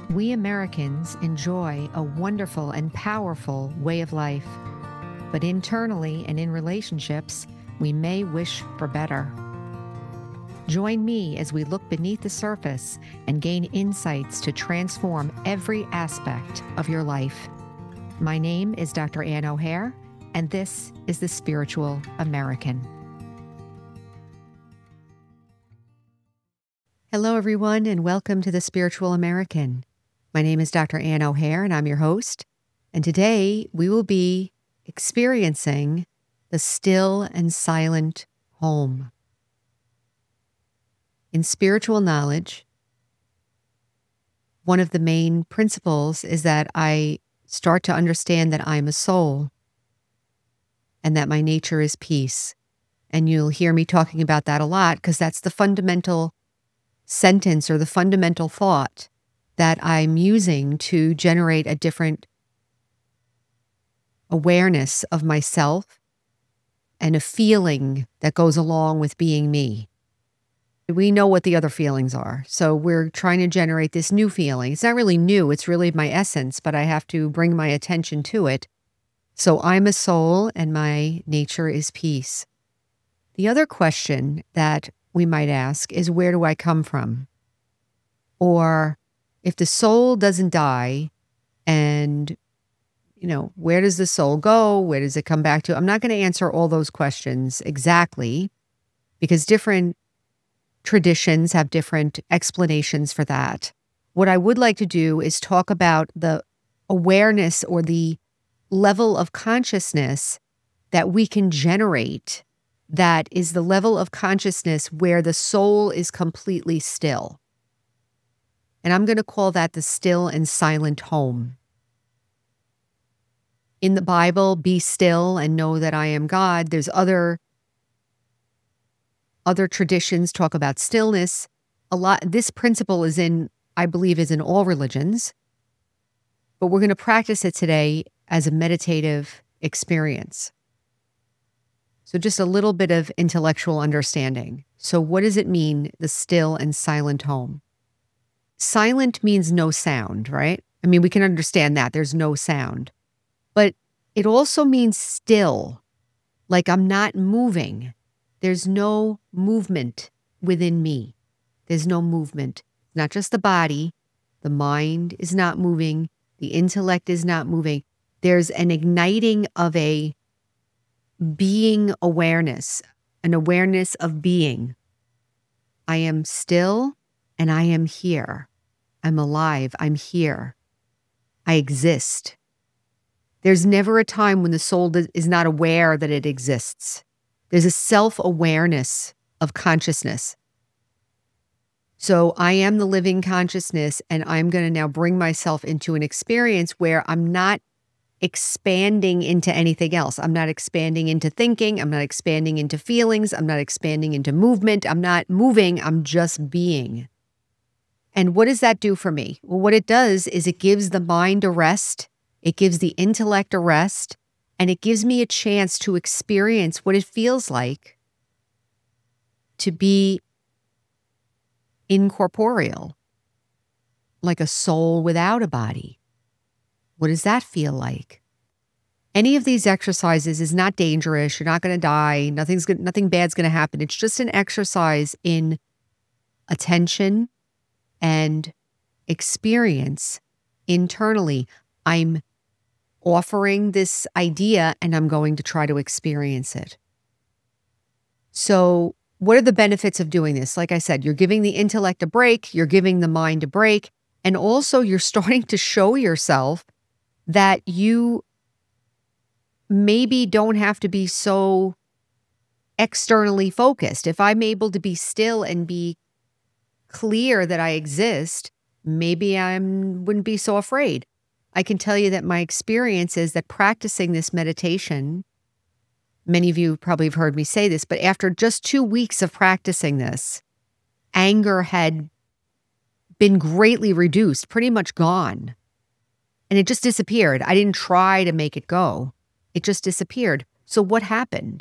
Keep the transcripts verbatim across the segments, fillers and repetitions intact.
We Americans enjoy a wonderful and powerful way of life, but internally and in relationships, we may wish for better. Join me as we look beneath the surface and gain insights to transform every aspect of your life. My name is Doctor Ann O'Hare, and this is The Spiritual American. Hello, everyone, and welcome to The Spiritual American. My name is Doctor Ann O'Hare, and I'm your host. And today we will be experiencing the still and silent home. In spiritual knowledge, one of the main principles is that I start to understand that I'm a soul and that my nature is peace. And you'll hear me talking about that a lot because that's the fundamental sentence or the fundamental thought that I'm using to generate a different awareness of myself and a feeling that goes along with being me. We know what the other feelings are, so we're trying to generate this new feeling. It's not really new, it's really my essence, but I have to bring my attention to it. So I'm a soul and my nature is peace. The other question that we might ask is, where do I come from? Or if the soul doesn't die and, you know, where does the soul go? Where does it come back to? I'm not going to answer all those questions exactly because different traditions have different explanations for that. What I would like to do is talk about the awareness or the level of consciousness that we can generate that is the level of consciousness where the soul is completely still. And I'm going to call that the still and silent home. In the Bible, be still and know that I am God. There's other, other traditions talk about stillness. A lot. This principle is in, I believe, is in all religions. But we're going to practice it today as a meditative experience. So just a little bit of intellectual understanding. So what does it mean, the still and silent home? Silent means no sound, right? I mean, we can understand that there's no sound, but it also means still, like I'm not moving. There's no movement within me. There's no movement, not just the body. The mind is not moving. The intellect is not moving. There's an igniting of a being awareness, an awareness of being. I am still and I am here. I'm alive. I'm here. I exist. There's never a time when the soul is not aware that it exists. There's a self-awareness of consciousness. So I am the living consciousness, and I'm going to now bring myself into an experience where I'm not expanding into anything else. I'm not expanding into thinking. I'm not expanding into feelings. I'm not expanding into movement. I'm not moving. I'm just being. And what does that do for me? Well, what it does is it gives the mind a rest. It gives the intellect a rest. And it gives me a chance to experience what it feels like to be incorporeal, like a soul without a body. What does that feel like? Any of these exercises is not dangerous. You're not going to die. Nothing's good, nothing bad's going to happen. It's just an exercise in attention and experience internally. I'm offering this idea and I'm going to try to experience it. So what are the benefits of doing this? Like I said, you're giving the intellect a break, you're giving the mind a break, and also you're starting to show yourself that you maybe don't have to be so externally focused. If I'm able to be still and be clear that I exist, maybe I wouldn't be so afraid. I can tell you that my experience is that practicing this meditation, many of you probably have heard me say this, but after just two weeks of practicing this, anger had been greatly reduced, pretty much gone. And it just disappeared. I didn't try to make it go. It just disappeared. So what happened?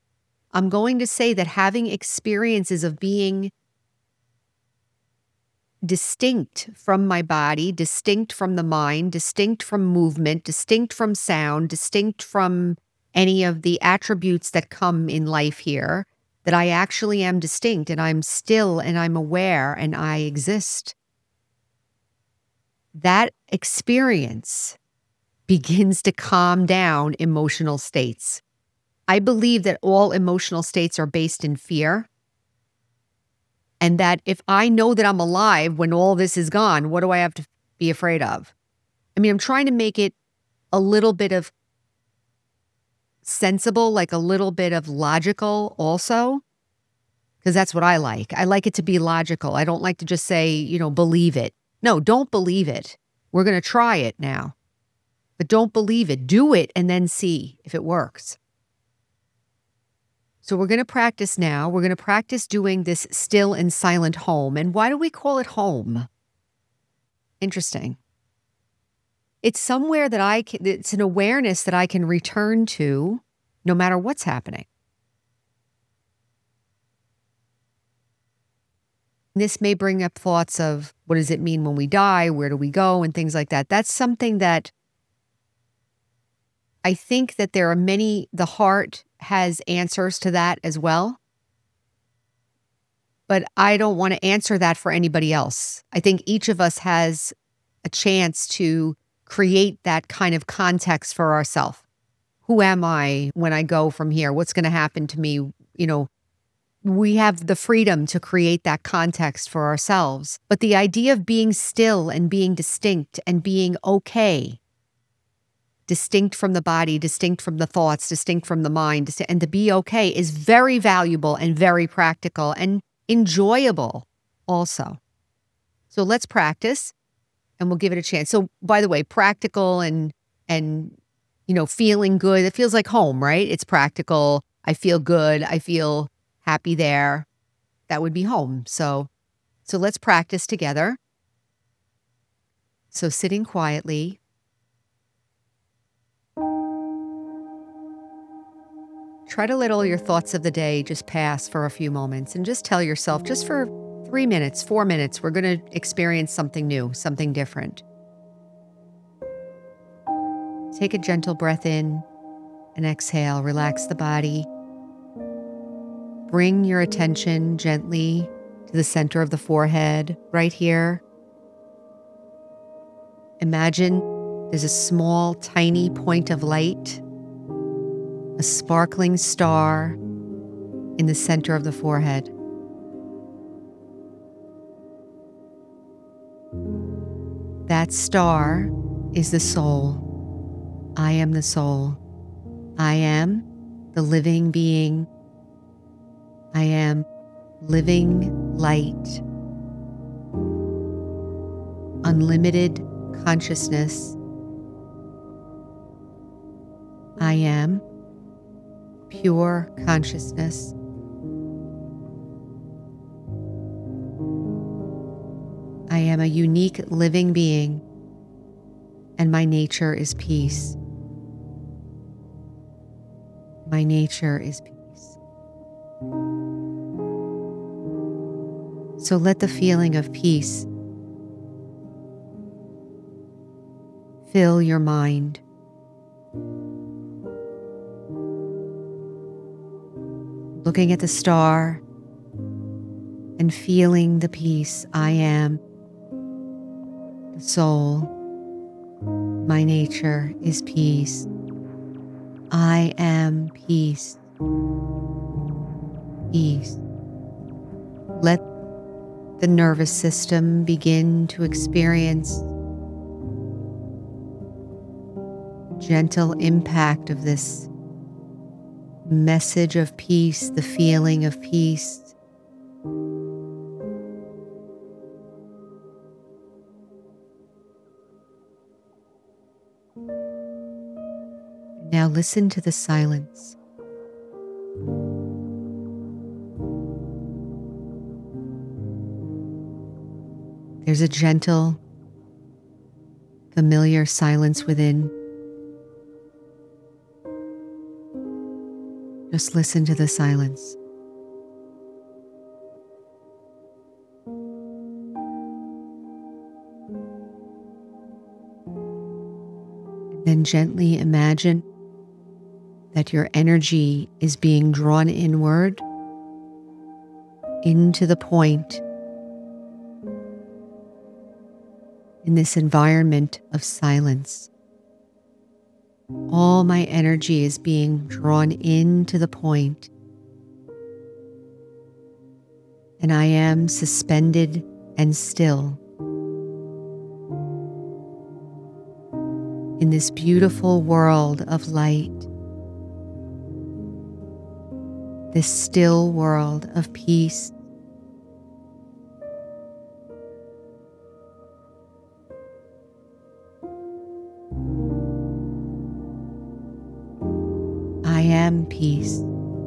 I'm going to say that having experiences of being distinct from my body, distinct from the mind, distinct from movement, distinct from sound, distinct from any of the attributes that come in life here, that I actually am distinct and I'm still and I'm aware and I exist. That experience begins to calm down emotional states. I believe that all emotional states are based in fear. And that if I know that I'm alive when all this is gone, what do I have to be afraid of? I mean, I'm trying to make it a little bit of sensible, like a little bit of logical also, because that's what I like. I like it to be logical. I don't like to just say, you know, believe it. No, don't believe it. We're going to try it now. But don't believe it. Do it and then see if it works. So we're going to practice now. We're going to practice doing this still and silent home. And why do we call it home? Interesting. It's somewhere that I can, it's an awareness that I can return to no matter what's happening. This may bring up thoughts of what does it mean when we die? Where do we go? And things like that. That's something that I think that there are many, the heart has answers to that as well. But I don't want to answer that for anybody else. I think each of us has a chance to create that kind of context for ourselves. Who am I when I go from here? What's going to happen to me? You know, we have the freedom to create that context for ourselves. But the idea of being still and being distinct and being okay, distinct from the body, distinct from the thoughts, distinct from the mind, and to be okay is very valuable and very practical and enjoyable also. So let's practice and we'll give it a chance. So by the way, practical and, and, you know, feeling good, it feels like home, right? It's practical. I feel good. I feel happy there. That would be home. So, so let's practice together. So sitting quietly. Try to let all your thoughts of the day just pass for a few moments and just tell yourself, just for three minutes, four minutes, we're going to experience something new, something different. Take a gentle breath in and exhale. Relax the body. Bring your attention gently to the center of the forehead, right here. Imagine there's a small, tiny point of light, a sparkling star in the center of the forehead. That star is the soul. I am the soul. I am the living being. I am living light. Unlimited consciousness. I am pure consciousness. I am a unique living being, and my nature is peace. My nature is peace. So let the feeling of peace fill your mind. Looking at the star and feeling the peace. I am the soul. My nature is peace. I am peace. Peace. Let the nervous system begin to experience gentle impact of this message of peace, the feeling of peace. Now listen to the silence. There's a gentle, familiar silence within. Just listen to the silence. Then gently imagine that your energy is being drawn inward into the point in this environment of silence. All my energy is being drawn into the point, and I am suspended and still in this beautiful world of light, this still world of peace. I am peace.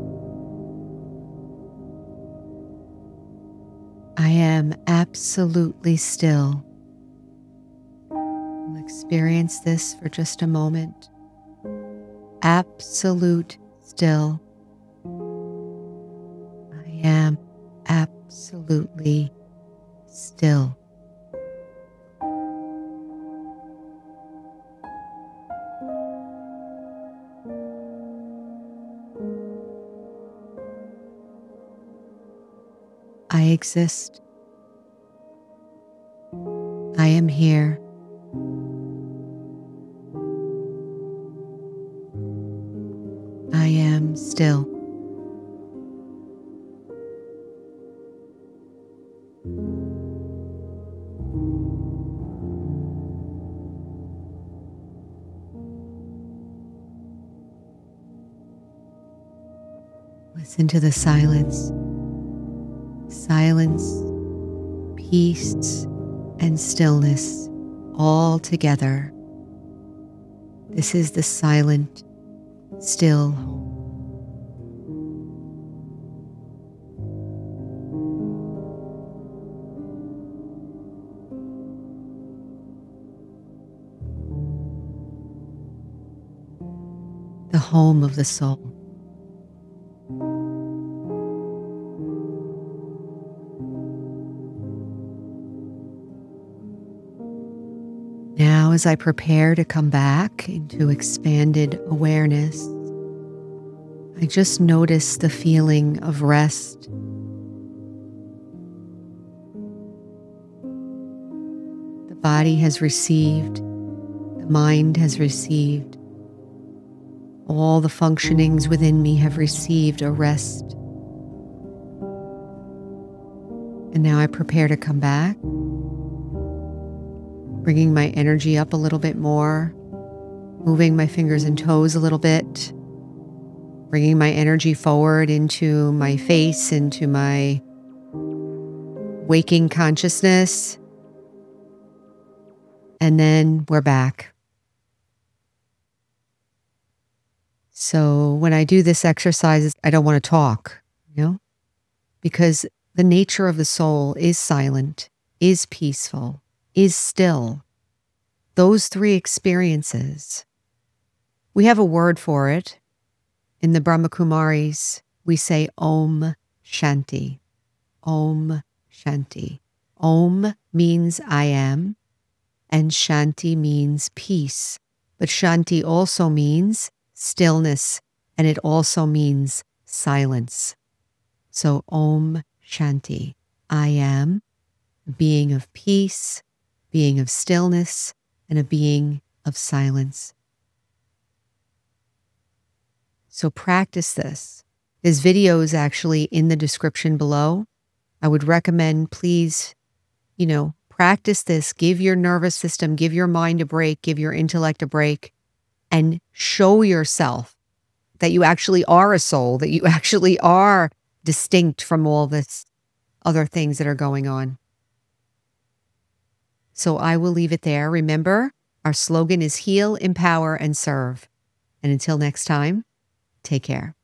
I am absolutely still. I'll experience this for just a moment. Absolute still. I am absolutely still. I exist. I am here. I am still. Listen to the silence. Silence, peace, and stillness all together. This is the silent, still home. The home of the soul. Now, as I prepare to come back into expanded awareness, I just notice the feeling of rest. The body has received, the mind has received, all the functionings within me have received a rest. And now I prepare to come back, bringing my energy up a little bit more, moving my fingers and toes a little bit, bringing my energy forward into my face, into my waking consciousness. And then we're back. So when I do this exercise, I don't want to talk, you know, because the nature of the soul is silent, is peaceful, is still. Those three experiences. We have a word for it. In the Brahma Kumaris, we say Om Shanti. Om Shanti. Om means I am, and Shanti means peace. But Shanti also means stillness, and it also means silence. So Om Shanti. I am a being of peace, being of stillness, and a being of silence. So practice this. There's videos actually in the description below. I would recommend, please, you know, practice this. Give your nervous system, give your mind a break, give your intellect a break, and show yourself that you actually are a soul, that you actually are distinct from all this other things that are going on. So I will leave it there. Remember, our slogan is heal, empower, and serve. And until next time, take care.